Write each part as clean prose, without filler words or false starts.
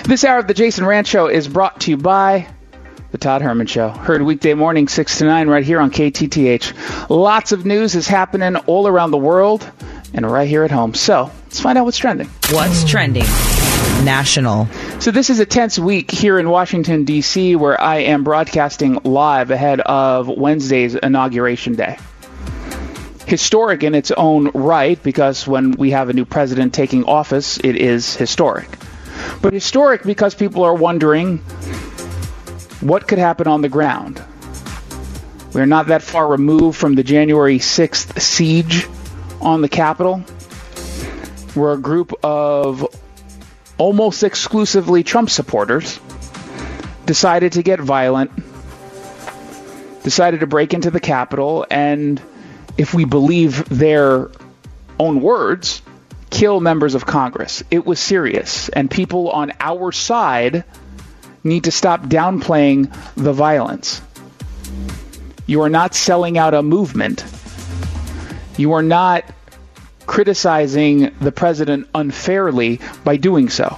This hour of the Jason Rant Show is brought to you by The Todd Herman Show. Heard weekday morning, 6 to 9, right here on KTTH. Lots of news is happening all around the world and right here at home. So let's find out what's trending. What's trending? National. So this is a tense week here in Washington, D.C., where I am broadcasting live ahead of Wednesday's Inauguration Day. Historic in its own right, because when we have a new president taking office, it is historic. But historic because people are wondering what could happen on the ground. We're not that far removed from the January 6th siege on the Capitol, where a group of almost exclusively Trump supporters decided to get violent, decided to break into the Capitol, and if we believe their own words, kill members of Congress. It was serious, and people on our side need to stop downplaying the violence. You are not selling out a movement. You are not criticizing the president unfairly by doing so.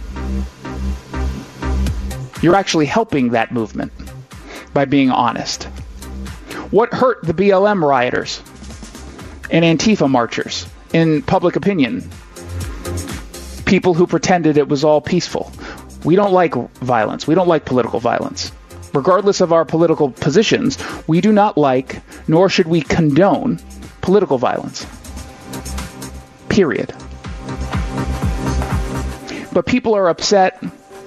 You're actually helping that movement by being honest. What hurt the BLM rioters and Antifa marchers in public opinion? People who pretended it was all peaceful. We don't like violence. We don't like political violence. Regardless of our political positions, we do not like, nor should we condone, political violence. Period. But people are upset.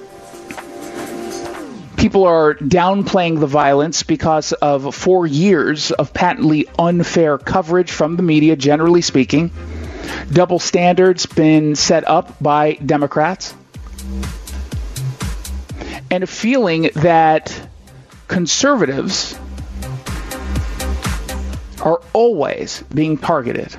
People are downplaying the violence because of 4 years of patently unfair coverage from the media, generally speaking. Double standards been set up by Democrats. And a feeling that conservatives are always being targeted.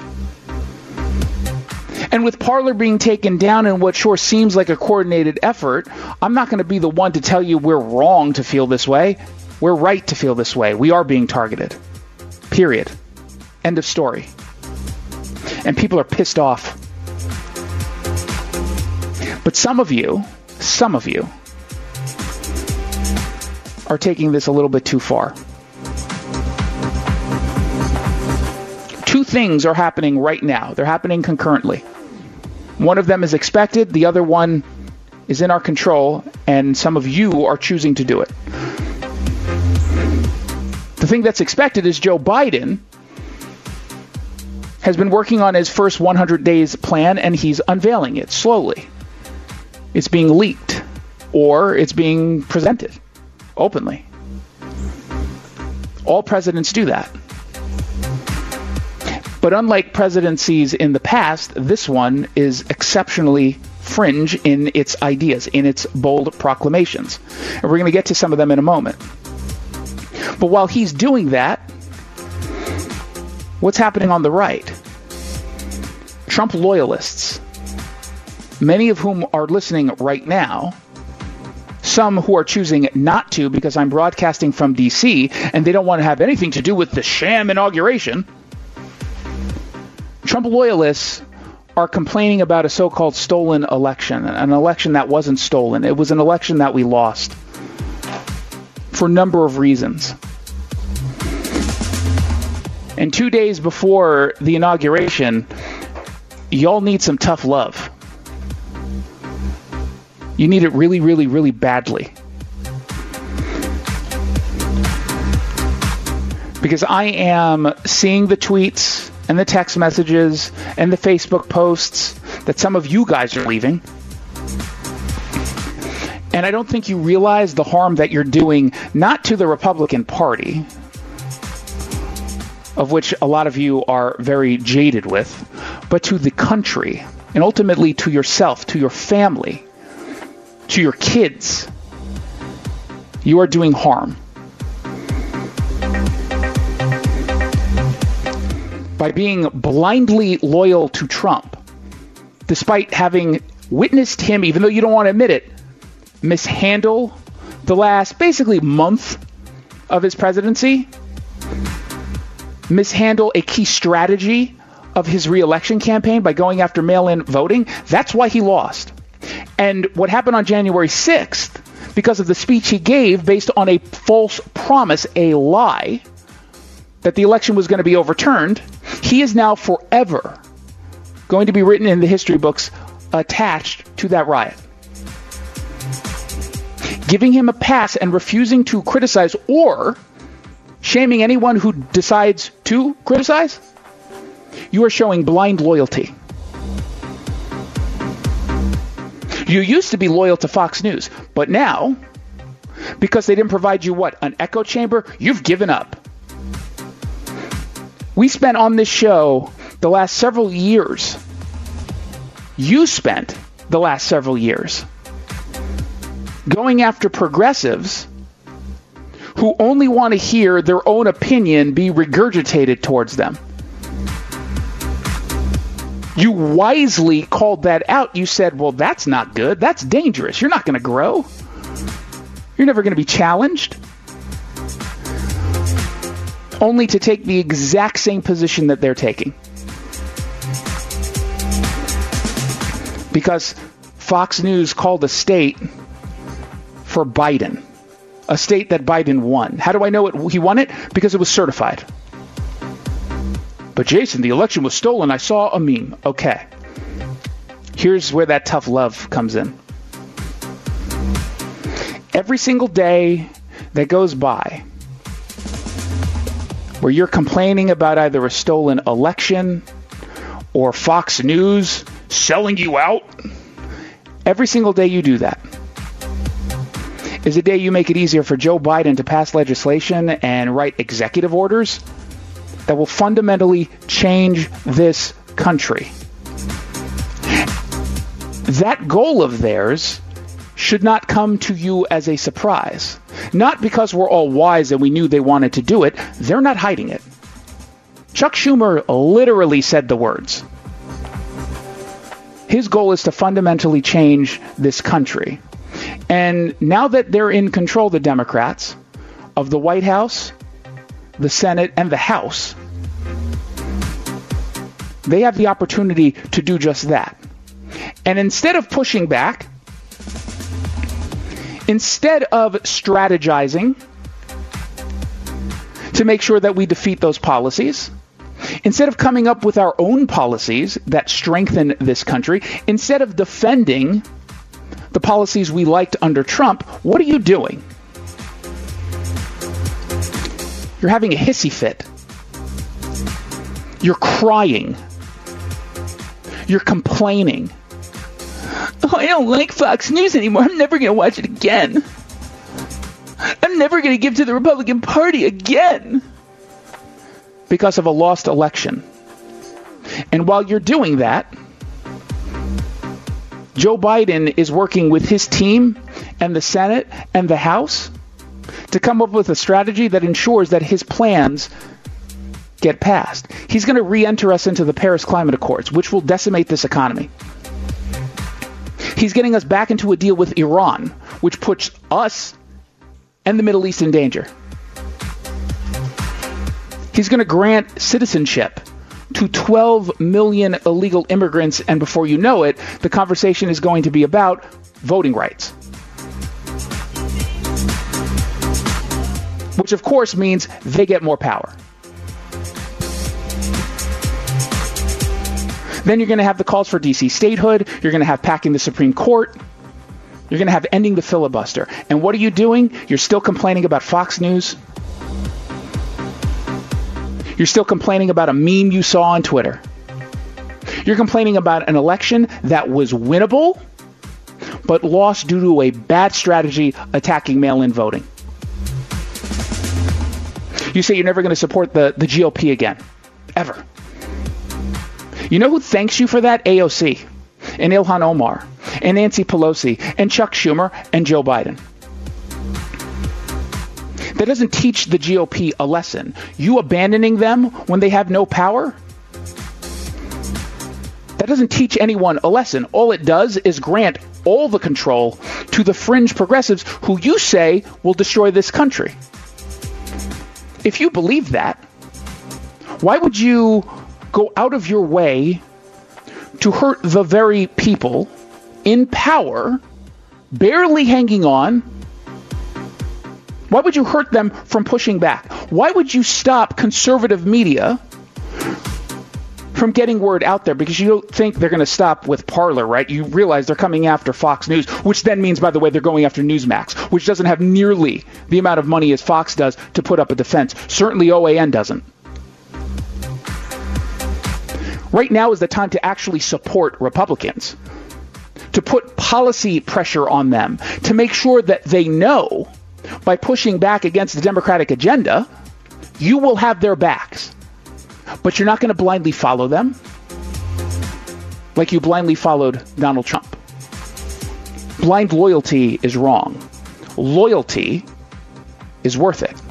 And with Parler being taken down in what sure seems like a coordinated effort, I'm not going to be the one to tell you we're wrong to feel this way. We're right to feel this way. We are being targeted. Period. End of story. And people are pissed off. But some of you are taking this a little bit too far. Two things are happening right now. They're happening concurrently. One of them is expected. The other one is in our control, and some of you are choosing to do it. The thing that's expected is Joe Biden has been working on his first 100 days plan, and he's unveiling it slowly. It's being leaked, or it's being presented openly. All presidents do that. But unlike presidencies in the past, this one is exceptionally fringe in its ideas, in its bold proclamations. And we're going to get to some of them in a moment. But while he's doing that, what's happening on the right? Trump loyalists, many of whom are listening right now, some who are choosing not to because I'm broadcasting from D.C. and they don't want to have anything to do with the sham inauguration. Trump loyalists are complaining about a so-called stolen election, an election that wasn't stolen. It was an election that we lost for a number of reasons. And 2 days before the inauguration, y'all need some tough love. You need it really, really, really badly. Because I am seeing the tweets and the text messages and the Facebook posts that some of you guys are leaving. And I don't think you realize the harm that you're doing, not to the Republican Party, of which a lot of you are very jaded with, but to the country, and ultimately to yourself, to your family, to your kids. You are doing harm. By being blindly loyal to Trump, despite having witnessed him, even though you don't want to admit it, mishandle the last basically month of his presidency, mishandle a key strategy of his re-election campaign by going after mail-in voting. That's why he lost. And what happened on January 6th, because of the speech he gave based on a false promise, a lie, that the election was going to be overturned, he is now forever going to be written in the history books attached to that riot. Giving him a pass and refusing to criticize or shaming anyone who decides to criticize, you are showing blind loyalty. You used to be loyal to Fox News, but now, because they didn't provide you what? An echo chamber? You've given up. We spent on this show the last several years. You spent the last several years going after progressives who only want to hear their own opinion be regurgitated towards them. You wisely called that out. You said, well, that's not good. That's dangerous. You're not going to grow. You're never going to be challenged. Only to take the exact same position that they're taking. Because Fox News called a state for Biden. A state that Biden won. How do I know he won it? Because it was certified. But Jason, the election was stolen. I saw a meme. Okay. Here's where that tough love comes in. Every single day that goes by where you're complaining about either a stolen election or Fox News selling you out, every single day you do that is a day you make it easier for Joe Biden to pass legislation and write executive orders that will fundamentally change this country. That goal of theirs should not come to you as a surprise. Not because we're all wise and we knew they wanted to do it. They're not hiding it. Chuck Schumer literally said the words. His goal is to fundamentally change this country. And now that they're in control, the Democrats, of the White House, the Senate, and the House, they have the opportunity to do just that. And instead of pushing back, instead of strategizing to make sure that we defeat those policies, instead of coming up with our own policies that strengthen this country, instead of defending the policies we liked under Trump, what are you doing? You're having a hissy fit. You're crying. You're complaining. Oh, I don't like Fox News anymore. I'm never going to watch it again. I'm never going to give to the Republican Party again. Because of a lost election. And while you're doing that, Joe Biden is working with his team and the Senate and the House to come up with a strategy that ensures that his plans get passed. He's going to re-enter us into the Paris Climate Accords, which will decimate this economy. He's getting us back into a deal with Iran, which puts us and the Middle East in danger. He's going to grant citizenship to 12 million illegal immigrants, and before you know it, the conversation is going to be about voting rights. Which, of course, means they get more power. Then you're going to have the calls for D.C. statehood. You're going to have packing the Supreme Court. You're going to have ending the filibuster. And what are you doing? You're still complaining about Fox News. You're still complaining about a meme you saw on Twitter. You're complaining about an election that was winnable, but lost due to a bad strategy attacking mail-in voting. You say you're never going to support the GOP again. Ever. You know who thanks you for that? AOC and Ilhan Omar and Nancy Pelosi and Chuck Schumer and Joe Biden. That doesn't teach the GOP a lesson. You abandoning them when they have no power? That doesn't teach anyone a lesson. All it does is grant all the control to the fringe progressives who you say will destroy this country. If you believe that, why would you go out of your way to hurt the very people in power, barely hanging on. Why would you hurt them from pushing back? Why would you stop conservative media from getting word out there? Because you don't think they're going to stop with Parler, right? You realize they're coming after Fox News, which then means, by the way, they're going after Newsmax, which doesn't have nearly the amount of money as Fox does to put up a defense. Certainly OAN doesn't. Right now is the time to actually support Republicans, to put policy pressure on them, to make sure that they know by pushing back against the Democratic agenda, you will have their backs. But you're not going to blindly follow them like you blindly followed Donald Trump. Blind loyalty is wrong. Loyalty is worth it.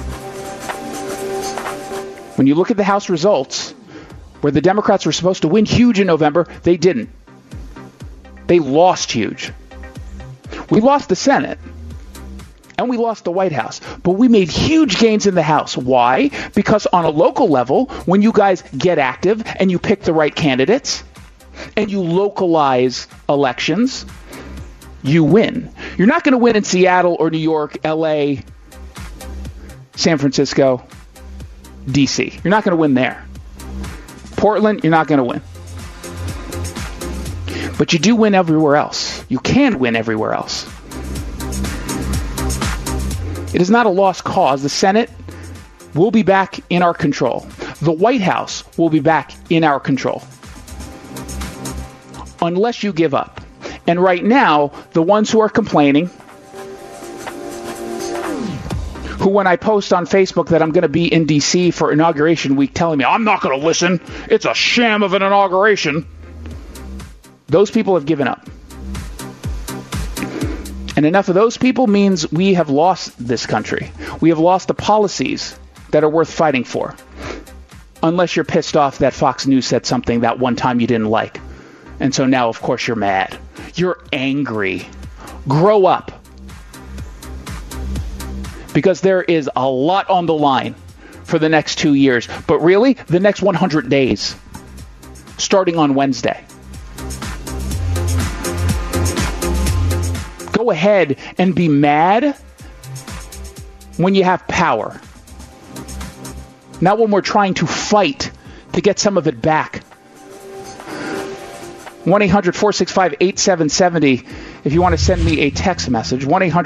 When you look at the House results, where the Democrats were supposed to win huge in November, they didn't. They lost huge. We lost the Senate. And we lost the White House. But we made huge gains in the House. Why? Because on a local level, when you guys get active and you pick the right candidates and you localize elections, you win. You're not going to win in Seattle or New York, LA, San Francisco, DC. You're not going to win there. Portland, you're not going to win. But you do win everywhere else. You can win everywhere else. It is not a lost cause. The Senate will be back in our control. The White House will be back in our control. Unless you give up. And right now, the ones who are complaining, who when I post on Facebook that I'm going to be in D.C. for Inauguration Week telling me, I'm not going to listen, it's a sham of an inauguration, those people have given up. And enough of those people means we have lost this country. We have lost the policies that are worth fighting for. Unless you're pissed off that Fox News said something that one time you didn't like. And so now, of course, you're mad. You're angry. Grow up. Because there is a lot on the line for the next 2 years. But really, the next 100 days. Starting on Wednesday. Go ahead and be mad when you have power. Not when we're trying to fight to get some of it back. 1-800-465-8770 if you want to send me a text message.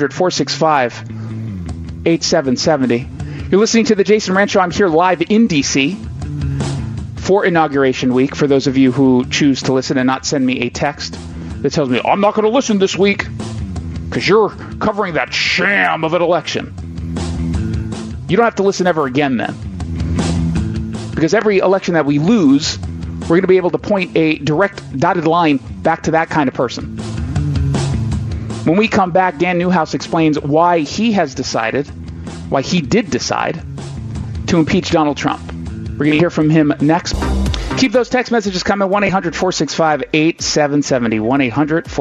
1-800-465-8770. You're listening to The Jason Rant Show. I'm here live in D.C. for Inauguration Week. For those of you who choose to listen and not send me a text that tells me, I'm not going to listen this week, because you're covering that sham of an election. You don't have to listen ever again then. Because every election that we lose, we're going to be able to point a direct dotted line back to that kind of person. When we come back, Dan Newhouse explains why he did decide to impeach Donald Trump. We're going to hear from him next. Keep those text messages coming. 1-800-465-8770.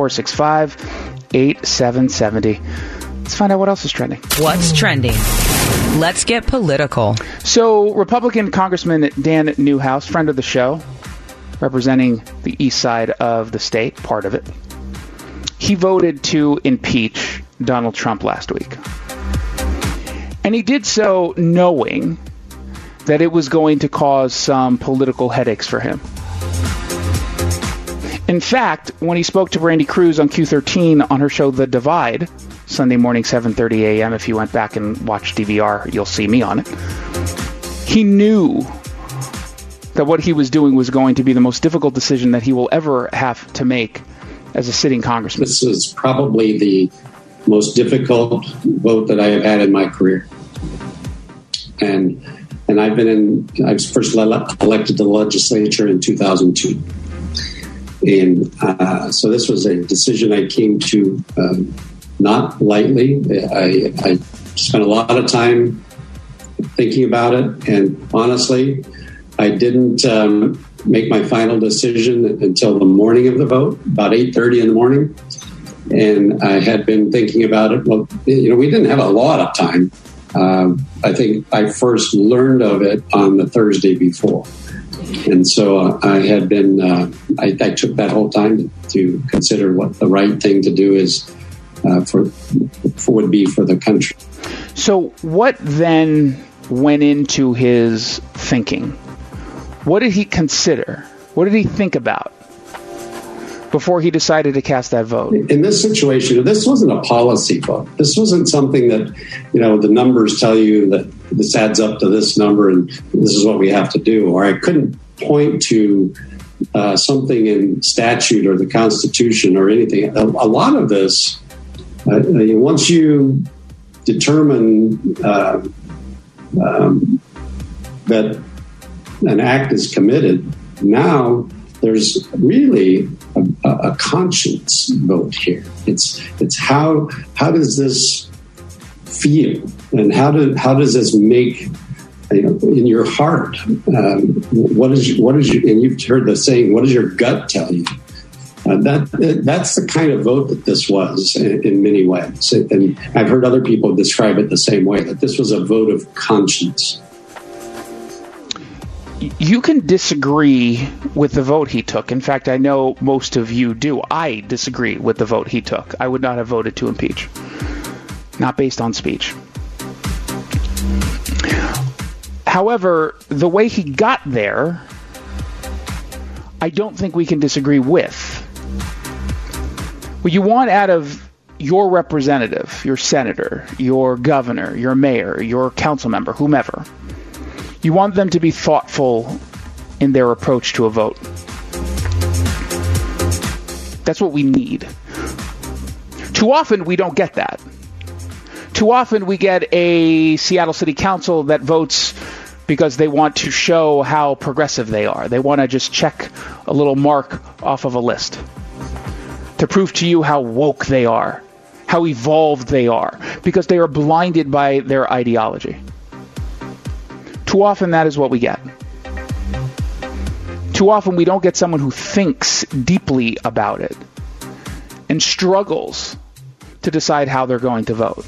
1-800-465-8770. Let's find out what else is trending. What's trending? Let's get political. So, Republican Congressman Dan Newhouse, friend of the show, representing the east side of the state, part of it, he voted to impeach Donald Trump last week. And he did so knowing that it was going to cause some political headaches for him. In fact, when he spoke to Brandy Cruz on Q13 on her show The Divide, Sunday morning, 7:30 a.m., if you went back and watched DVR, you'll see me on it, he knew that what he was doing was going to be the most difficult decision that he will ever have to make as a sitting congressman. This is probably the most difficult vote that I have had in my career. And I was first elected to the legislature in 2002. And so this was a decision I came to not lightly. I spent a lot of time thinking about it. And honestly, I didn't make my final decision until the morning of the vote, about 8:30 in the morning. And I had been thinking about it. Well, we didn't have a lot of time. I think I first learned of it on the Thursday before. And so I had been, I took that whole time to consider what the right thing to do is would be for the country. So what then went into his thinking? What did he consider? What did he think about before he decided to cast that vote? In this situation, this wasn't a policy vote. This wasn't something that, the numbers tell you that this adds up to this number and this is what we have to do. Or I couldn't point to something in statute or the Constitution or anything. A lot of this, once you determine that an act is committed, now there's really a conscience vote here. It's how does this feel, and how does this make in your heart? What is your, and you've heard the saying, what does your gut tell you? That's the kind of vote that this was in many ways. And I've heard other people describe it the same way, that this was a vote of conscience. You can disagree with the vote he took. In fact, I know most of you do. I disagree with the vote he took. I would not have voted to impeach. Not based on speech. However, the way he got there, I don't think we can disagree with. What you want out of your representative, your senator, your governor, your mayor, your council member, whomever, you want them to be thoughtful in their approach to a vote. That's what we need. Too often we don't get that. Too often we get a Seattle City Council that votes because they want to show how progressive they are. They want to just check a little mark off of a list to prove to you how woke they are, how evolved they are, because they are blinded by their ideology. Too often that is what we get. Too often we don't get someone who thinks deeply about it and struggles to decide how they're going to vote.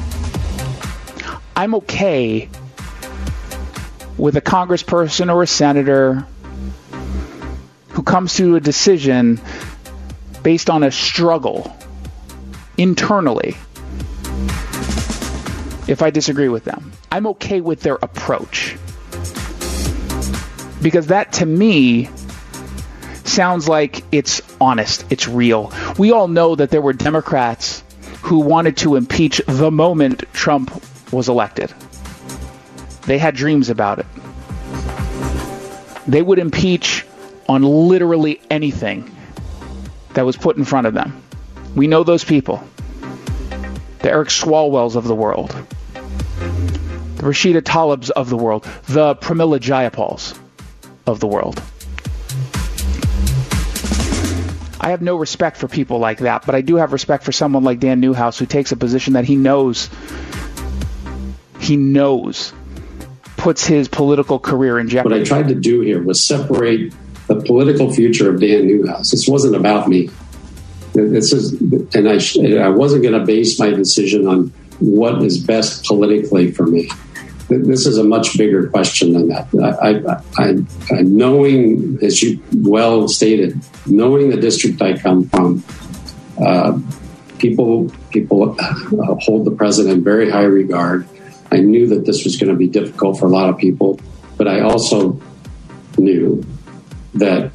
I'm okay with a congressperson or a senator who comes to a decision based on a struggle internally if I disagree with them. I'm okay with their approach, because that to me sounds like it's honest, it's real. We all know that there were Democrats who wanted to impeach the moment Trump was elected. They had dreams about it. They would impeach on literally anything that was put in front of them. We know those people. The Eric Swalwells of the world. The Rashida Tlaibs of the world. The Pramila Jayapals of the world. I have no respect for people like that, but I do have respect for someone like Dan Newhouse who takes a position that he knows puts his political career in jeopardy. What I tried to do here was separate the political future of Dan Newhouse. This wasn't about me. I wasn't going to base my decision on what is best politically for me. This is a much bigger question than that. I knowing, as you well stated, knowing the district I come from, people hold the president in very high regard. I knew that this was going to be difficult for a lot of people, but I also knew that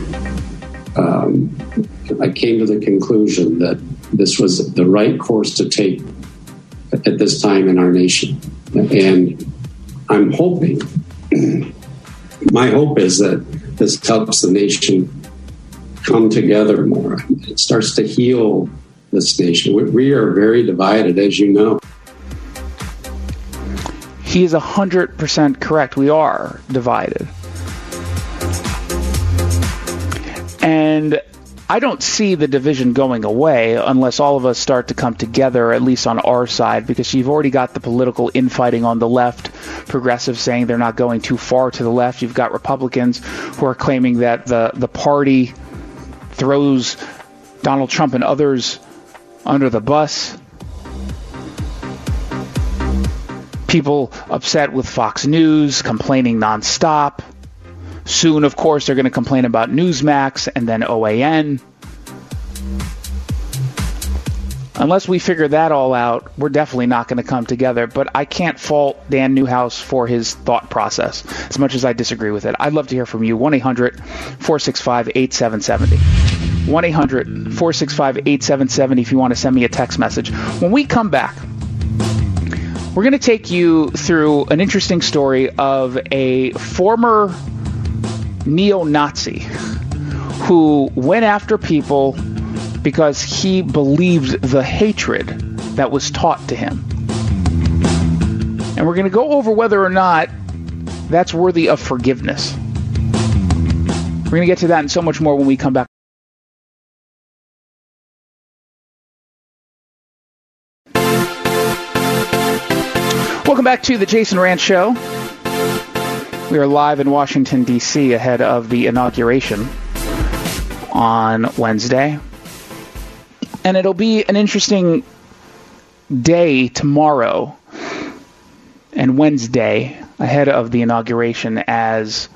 I came to the conclusion that this was the right course to take at this time in our nation. And I'm hoping, my hope is that this helps the nation come together more. It starts to heal this nation. We are very divided, as you know. He is 100% correct. We are divided. And I don't see the division going away unless all of us start to come together, at least on our side, because you've already got the political infighting on the left, progressives saying they're not going too far to the left. You've got Republicans who are claiming that the party throws Donald Trump and others under the bus. People upset with Fox News, complaining nonstop. Soon, of course, they're going to complain about Newsmax and then OAN. Unless we figure that all out, we're definitely not going to come together. But I can't fault Dan Newhouse for his thought process, as much as I disagree with it. I'd love to hear from you. 1-800-465-8770. 1-800-465-8770 if you want to send me a text message. When we come back, we're going to take you through an interesting story of a former neo-Nazi who went after people because he believed the hatred that was taught to him. And we're going to go over whether or not that's worthy of forgiveness. We're going to get to that and so much more when we come back. Welcome back to the Jason Rantz Show. We are live in Washington, D.C. ahead of the inauguration on Wednesday. And it'll be an interesting day tomorrow and Wednesday ahead of the inauguration as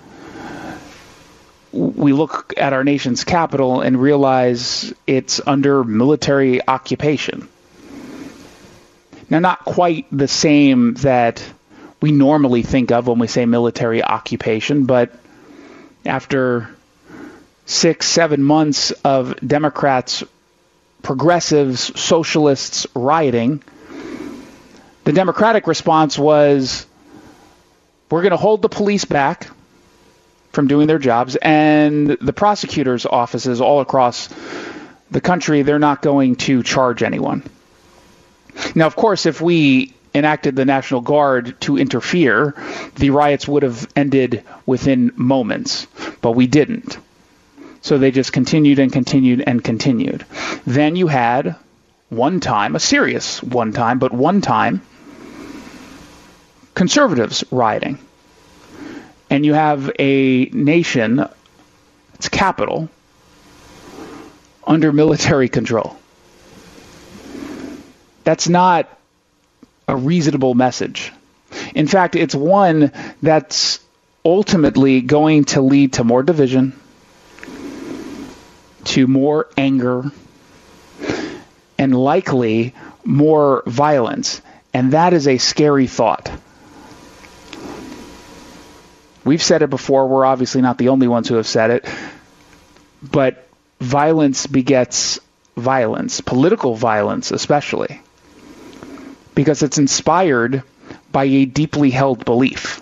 we look at our nation's capital and realize it's under military occupation. Now, not quite the same that we normally think of when we say military occupation, but after 6-7 months of Democrats, progressives, socialists rioting, the Democratic response was, we're going to hold the police back from doing their jobs, and the prosecutors' offices all across the country, they're not going to charge anyone. Now, of course, if we enacted the National Guard to interfere, the riots would have ended within moments, but we didn't. So they just continued and continued and continued. Then you had one time, conservatives rioting. And you have a nation, its capital, under military control. That's not a reasonable message. In fact, it's one that's ultimately going to lead to more division, to more anger, and likely more violence. And that is a scary thought. We've said it before. We're obviously not the only ones who have said it. But violence begets violence, political violence especially, because it's inspired by a deeply held belief.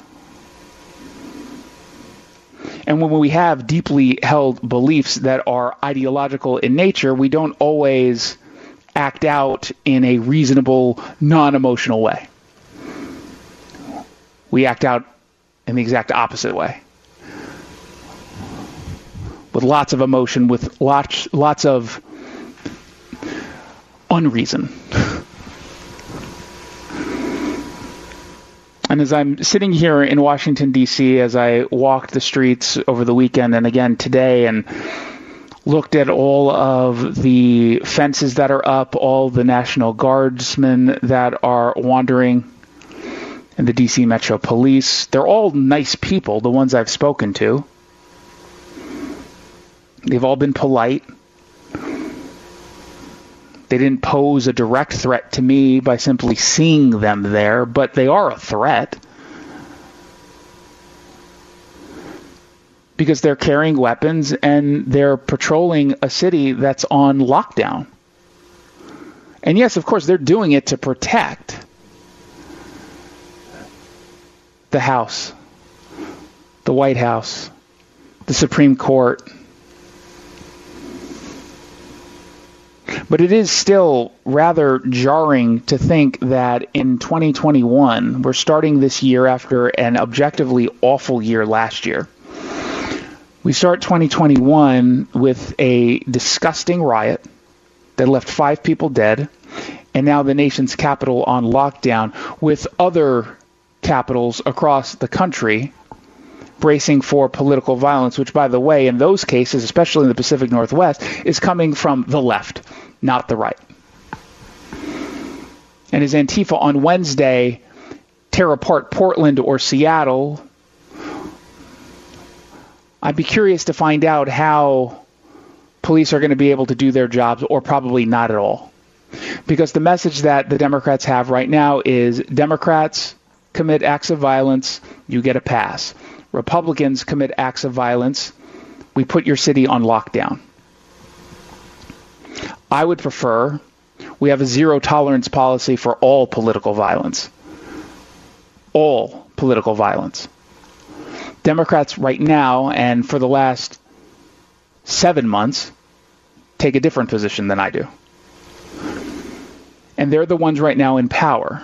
And when we have deeply held beliefs that are ideological in nature, we don't always act out in a reasonable, non-emotional way. We act out in the exact opposite way. With lots of emotion, with lots of unreason. And as I'm sitting here in Washington, D.C., as I walked the streets over the weekend and again today and looked at all of the fences that are up, all the National Guardsmen that are wandering, and the D.C. Metro Police, they're all nice people, the ones I've spoken to. They've all been polite. They didn't pose a direct threat to me by simply seeing them there, but they are a threat. Because they're carrying weapons and they're patrolling a city that's on lockdown. And yes, of course, they're doing it to protect the House, the White House, the Supreme Court. But it is still rather jarring to think that in 2021, we're starting this year after an objectively awful year last year. We start 2021 with a disgusting riot that left 5 people dead, and now the nation's capital on lockdown, with other capitals across the country bracing for political violence, which, by the way, in those cases, especially in the Pacific Northwest, is coming from the left, not the right. And as Antifa on Wednesday tear apart Portland or Seattle, I'd be curious to find out how police are going to be able to do their jobs, or probably not at all. Because the message that the Democrats have right now is Democrats commit acts of violence, you get a pass. Republicans commit acts of violence, we put your city on lockdown. I would prefer we have a zero tolerance policy for all political violence. All political violence. Democrats right now, and for the last 7 months, take a different position than I do. And they're the ones right now in power.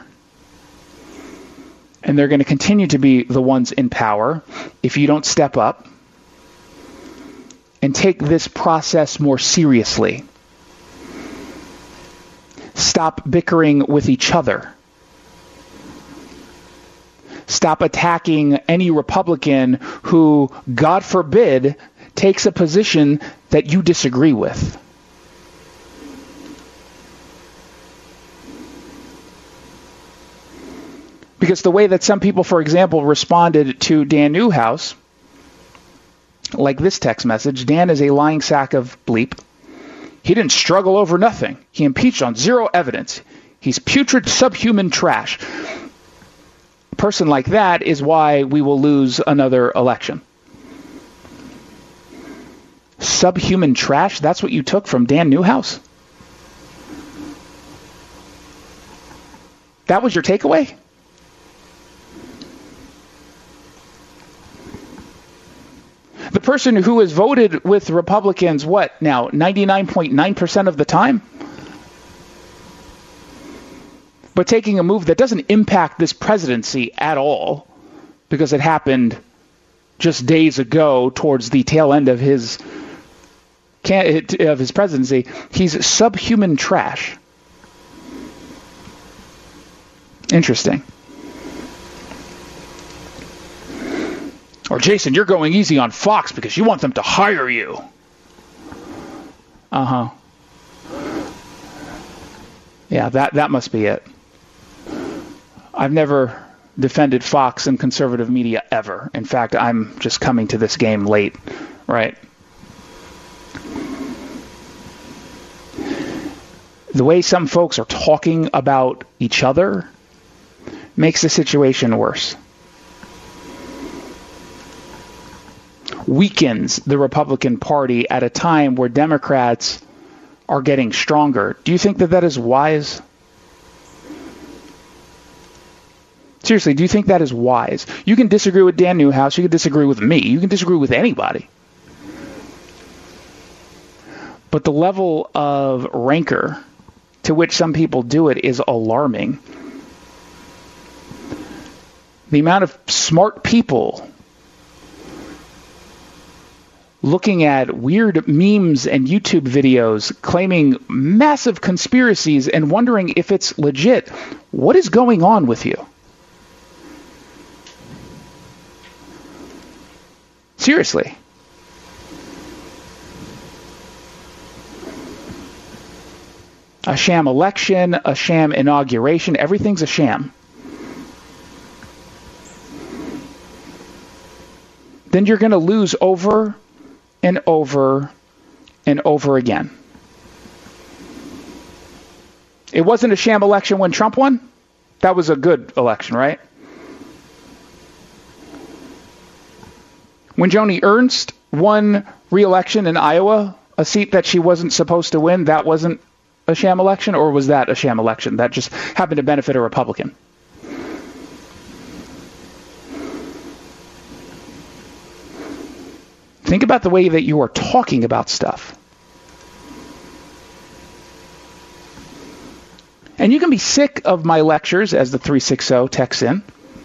And they're going to continue to be the ones in power if you don't step up and take this process more seriously. Stop bickering with each other. Stop attacking any Republican who, God forbid, takes a position that you disagree with. Because the way that some people, for example, responded to Dan Newhouse, like this text message, Dan is a lying sack of bleep. He didn't struggle over nothing. He impeached on zero evidence. He's putrid, subhuman trash. A person like that is why we will lose another election. Subhuman trash? That's what you took from Dan Newhouse? That was your takeaway? The person who has voted with Republicans, what now, 99.9% of the time? But taking a move that doesn't impact this presidency at all, because it happened just days ago towards the tail end of his presidency, he's subhuman trash. Interesting. Or, Jason, you're going easy on Fox because you want them to hire you. Uh-huh. Yeah, that must be it. I've never defended Fox and conservative media ever. In fact, I'm just coming to this game late, right? The way some folks are talking about each other makes the situation worse. Weakens the Republican Party at a time where Democrats are getting stronger. Do you think that is wise? Seriously, do you think that is wise? You can disagree with Dan Newhouse. You can disagree with me. You can disagree with anybody. But the level of rancor to which some people do it is alarming. The amount of smart people looking at weird memes and YouTube videos claiming massive conspiracies and wondering if it's legit. What is going on with you? Seriously. A sham election, a sham inauguration, everything's a sham. Then you're going to lose over and over and over again. It wasn't a sham election when Trump won. That was a good election, right? When Joni Ernst won re-election in Iowa, a seat that she wasn't supposed to win, that wasn't a sham election, or was that a sham election that just happened to benefit a Republican? Think about the way that you are talking about stuff. And you can be sick of my lectures, as the 360 texts in.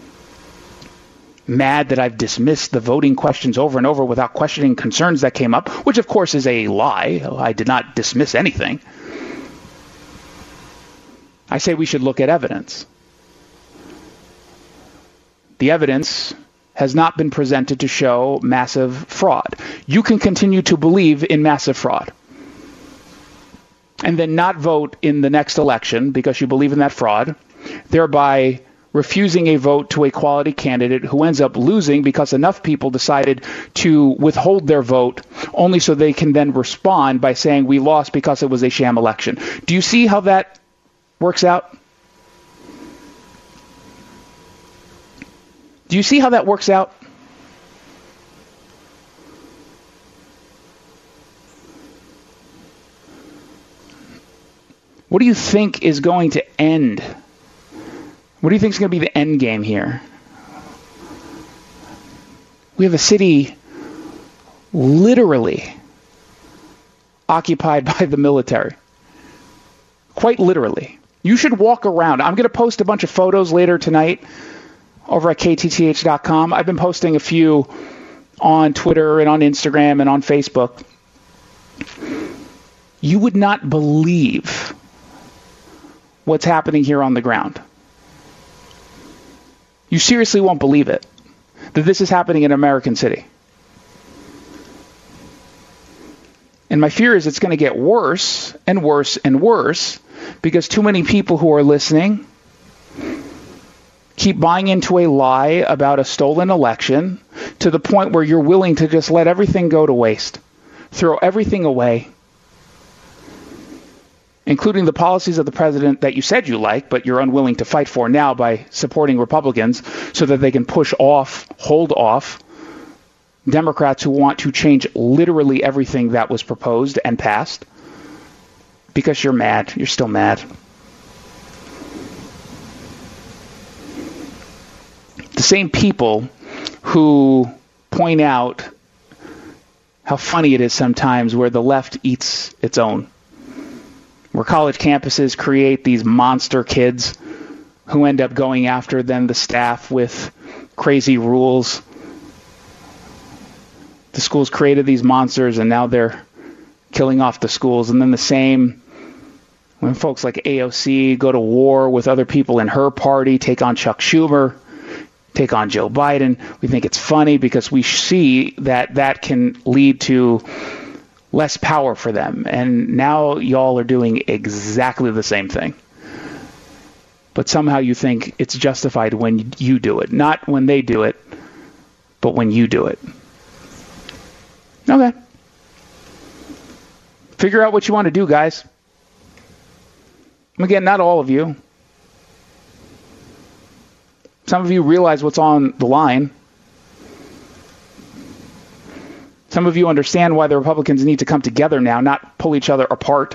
Mad that I've dismissed the voting questions over and over without questioning concerns that came up, which of course is a lie. I did not dismiss anything. I say we should look at evidence. The evidence has not been presented to show massive fraud. You can continue to believe in massive fraud and then not vote in the next election because you believe in that fraud, thereby refusing a vote to a quality candidate who ends up losing because enough people decided to withhold their vote only so they can then respond by saying we lost because it was a sham election. Do you see how that works out? Do you see how that works out? What do you think is going to end? What do you think is going to be the end game here? We have a city literally occupied by the military. Quite literally. You should walk around. I'm going to post a bunch of photos later tonight over at KTTH.com. I've been posting a few on Twitter and on Instagram and on Facebook. You would not believe what's happening here on the ground. You seriously won't believe it, that this is happening in an American city. And my fear is it's going to get worse and worse and worse because too many people who are listening keep buying into a lie about a stolen election to the point where you're willing to just let everything go to waste, throw everything away, including the policies of the president that you said you like, but you're unwilling to fight for now by supporting Republicans so that they can hold off Democrats who want to change literally everything that was proposed and passed because you're mad. You're still mad. The same people who point out how funny it is sometimes where the left eats its own, where college campuses create these monster kids who end up going after then the staff with crazy rules. The schools created these monsters and now they're killing off the schools. And then the same when folks like AOC go to war with other people in her party, take on Chuck Schumer, take on Joe Biden. We think it's funny because we see that that can lead to less power for them. And now y'all are doing exactly the same thing. But somehow you think it's justified when you do it. Not when they do it, but when you do it. Okay. Figure out what you want to do, guys. Again, not all of you. Some of you realize what's on the line. Some of you understand why the Republicans need to come together now, not pull each other apart.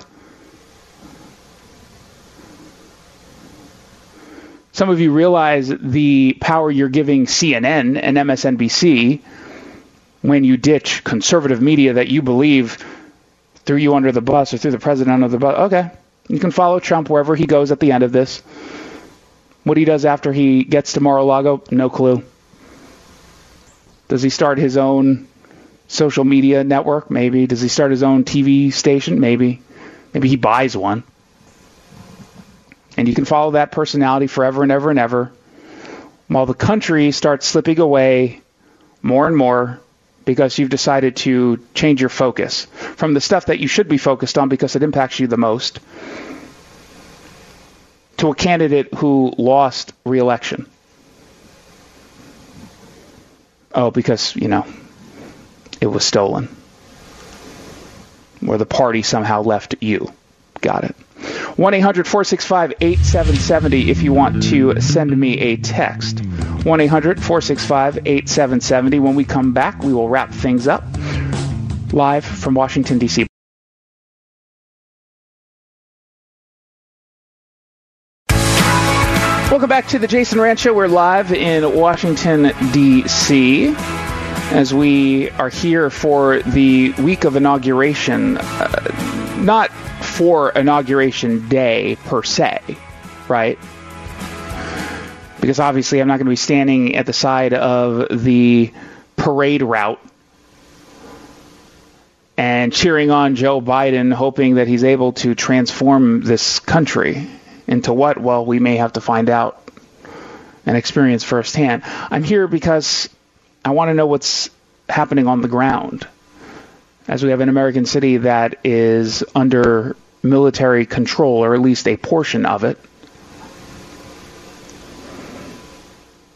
Some of you realize the power you're giving CNN and MSNBC when you ditch conservative media that you believe threw you under the bus or threw the president under the bus. Okay, you can follow Trump wherever he goes at the end of this. What he does after he gets to Mar-a-Lago, no clue. Does he start his own social media network? Maybe. Does he start his own TV station? Maybe. Maybe he buys one. And you can follow that personality forever and ever and ever while the country starts slipping away more and more because you've decided to change your focus from the stuff that you should be focused on because it impacts you the most to a candidate who lost re-election. Oh, because, it was stolen. Or the party somehow left you. Got it. 1-800-465-8770 if you want to send me a text. 1-800-465-8770. When we come back, we will wrap things up live from Washington, D.C. Welcome back to the Jason Rant Show. We're live in Washington, D.C. as we are here for the week of inauguration. Not for Inauguration Day per se, right? Because obviously I'm not going to be standing at the side of the parade route and cheering on Joe Biden, hoping that he's able to transform this country into what? Well, we may have to find out and experience firsthand. I'm here because I want to know what's happening on the ground, as we have an American city that is under military control, or at least a portion of it.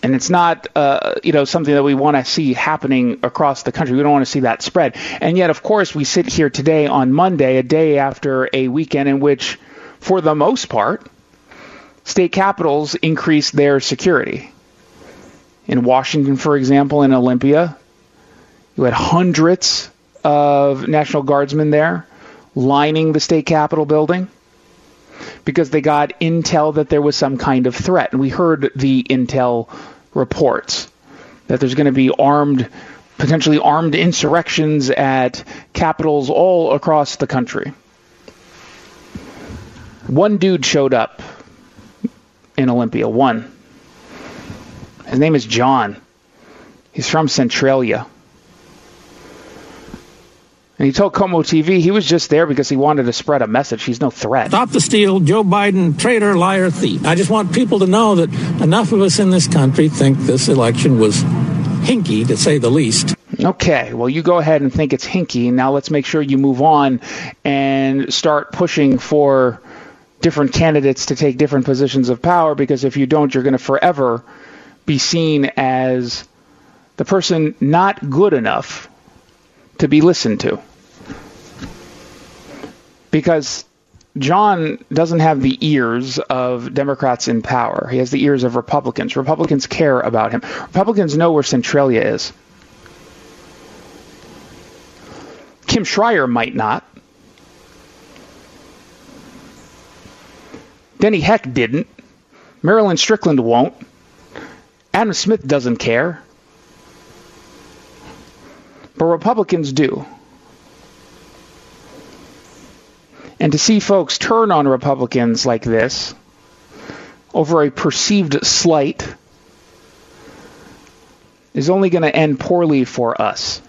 And it's not, something that we want to see happening across the country. We don't want to see that spread. And yet, of course, we sit here today on Monday, a day after a weekend in which, for the most part, state capitals increased their security. In Washington, for example, in Olympia, you had hundreds of National Guardsmen there lining the state capitol building because they got intel that there was some kind of threat. And we heard the intel reports that there's going to be potentially armed insurrections at capitals all across the country. One dude showed up in Olympia, one. His name is John. He's from Centralia. And he told Como TV he was just there because he wanted to spread a message. He's no threat. Stop the steal, Joe Biden, traitor, liar, thief. I just want people to know that enough of us in this country think this election was hinky, to say the least. Okay, well, you go ahead and think it's hinky. Now let's make sure you move on and start pushing for different candidates to take different positions of power, because if you don't, you're going to forever be seen as the person not good enough to be listened to. Because John doesn't have the ears of Democrats in power. He has the ears of Republicans. Republicans care about him. Republicans know where Centralia is. Kim Schreier might not. Denny Heck didn't. Marilyn Strickland won't. Adam Smith doesn't care. But Republicans do. And to see folks turn on Republicans like this over a perceived slight is only going to end poorly for us.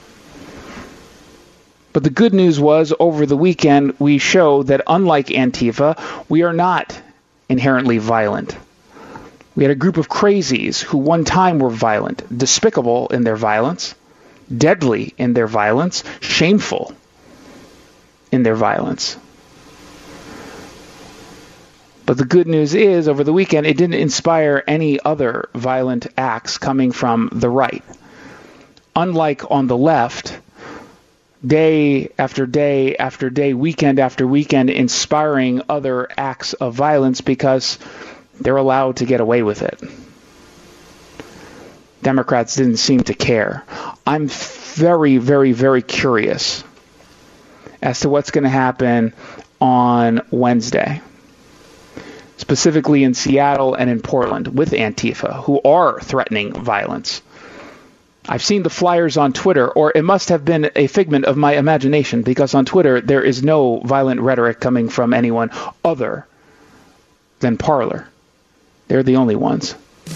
But the good news was, over the weekend, we showed that unlike Antifa, we are not inherently violent. We had a group of crazies who one time were violent, despicable in their violence, deadly in their violence, shameful in their violence. But the good news is, over the weekend, it didn't inspire any other violent acts coming from the right. Unlike on the left, day after day after day, weekend after weekend, inspiring other acts of violence because they're allowed to get away with it. Democrats didn't seem to care. I'm very, very, very curious as to what's going to happen on Wednesday, specifically in Seattle and in Portland with Antifa, who are threatening violence. I've seen the flyers on Twitter, or it must have been a figment of my imagination, because on Twitter there is no violent rhetoric coming from anyone other than Parler. They're the only ones.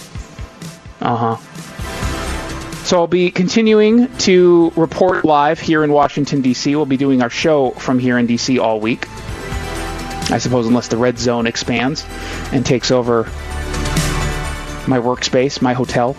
So I'll be continuing to report live here in Washington, D.C. We'll be doing our show from here in D.C. all week, I suppose, unless the red zone expands and takes over my workspace, my hotel.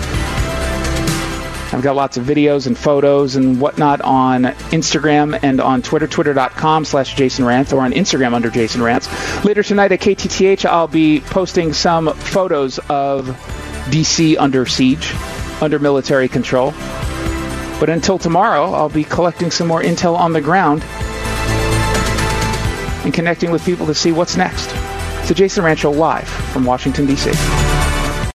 I've got lots of videos and photos and whatnot on Instagram and on Twitter, twitter.com/Jason Rantz, or on Instagram under Jason Rantz. Later tonight at KTTH, I'll be posting some photos of D.C. under siege, under military control. But until tomorrow, I'll be collecting some more intel on the ground and connecting with people to see what's next. It's the Jason Rantz Show live from Washington, D.C.